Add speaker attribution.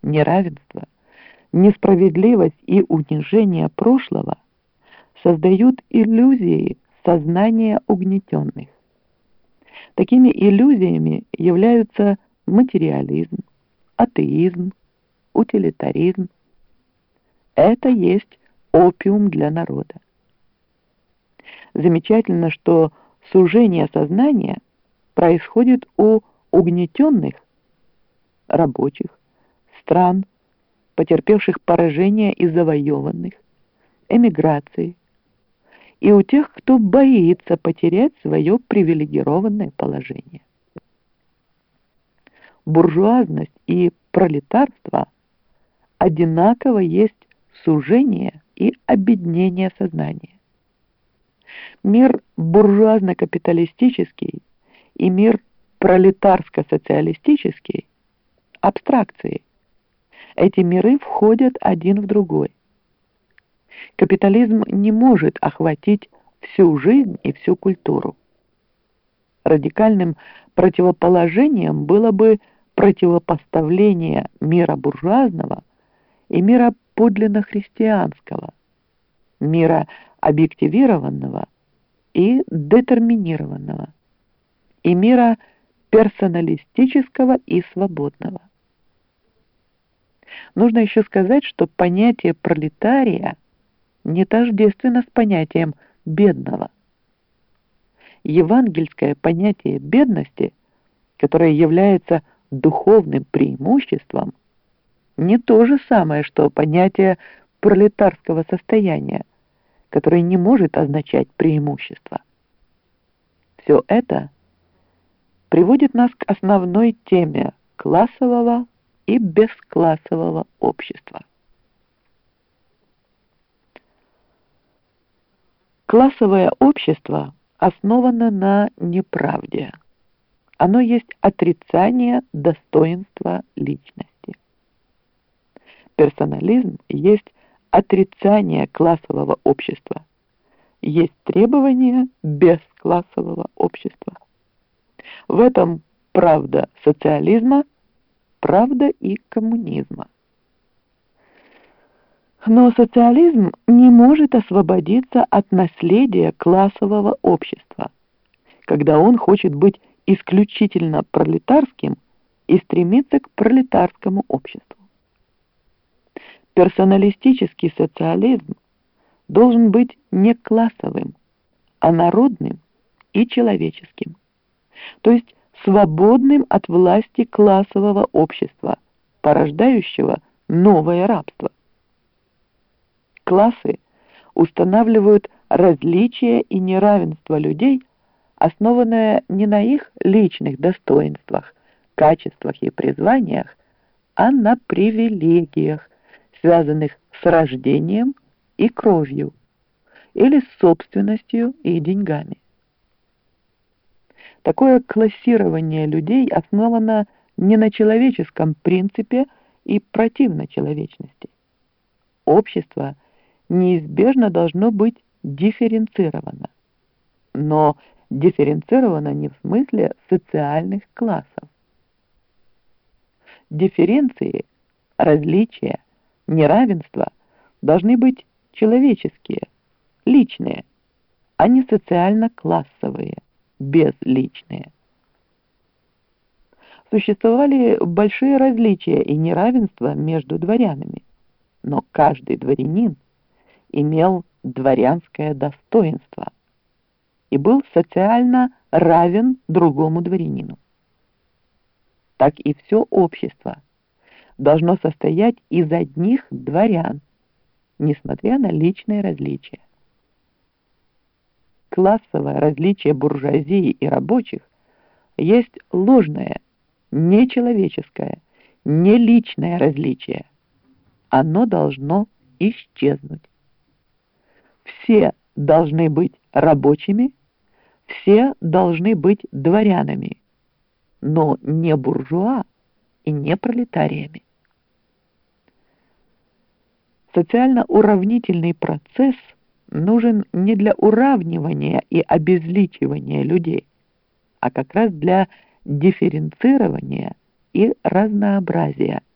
Speaker 1: неравенство, несправедливость и унижение прошлого создают иллюзии сознания угнетенных. Такими иллюзиями являются материализм, атеизм, утилитаризм. Это есть опиум для народа. Замечательно, что сужение сознания происходит у угнетенных рабочих, стран, потерпевших поражение и завоеванных, эмиграции, и у тех, кто боится потерять свое привилегированное положение. Буржуазность и пролетарство одинаково есть сужение и обеднение сознания. Мир буржуазно-капиталистический и мир пролетарско-социалистический – абстракции. Эти миры входят один в другой. Капитализм не может охватить всю жизнь и всю культуру. Радикальным противоположением было бы противопоставление мира буржуазного и мира подлинно христианского, мира объективированного и детерминированного, и мира персоналистического и свободного. Нужно еще сказать, что понятие пролетария не тождественно с понятием бедного. Евангельское понятие бедности, которое является духовным преимуществом, не то же самое, что понятие пролетарского состояния, которое не может означать преимущество. Все это приводит нас к основной теме классового и бесклассового общества. Классовое общество основано на неправде. Оно есть отрицание достоинства личности. Персонализм есть отрицание классового общества. Есть требование бесклассового общества. В этом правда социализма, правда и коммунизма. Но социализм не может освободиться от наследия классового общества, когда он хочет быть исключительно пролетарским и стремится к пролетарскому обществу. Персоналистический социализм должен быть не классовым, а народным и человеческим, то есть свободным от власти классового общества, порождающего новое рабство. Классы устанавливают различия и неравенство людей, основанное не на их личных достоинствах, качествах и призваниях, а на привилегиях, связанных с рождением и кровью, или с собственностью и деньгами. Такое классирование людей основано не на человеческом принципе и противно человечности. Общество неизбежно должно быть дифференцировано, но дифференцировано не в смысле социальных классов. Дифференции, различия, неравенства должны быть человеческие, личные, а не социально-классовые, безличные. Существовали большие различия и неравенства между дворянами, но каждый дворянин имел дворянское достоинство и был социально равен другому дворянину. Так и все общество должно состоять из одних дворян, несмотря на личные различия. Классовое различие буржуазии и рабочих есть ложное, нечеловеческое, неличное различие. Оно должно исчезнуть. Все должны быть рабочими, все должны быть дворянами, но не буржуа и не пролетариями. Социально-уравнительный процесс нужен не для уравнивания и обезличивания людей, а как раз для дифференцирования и разнообразия.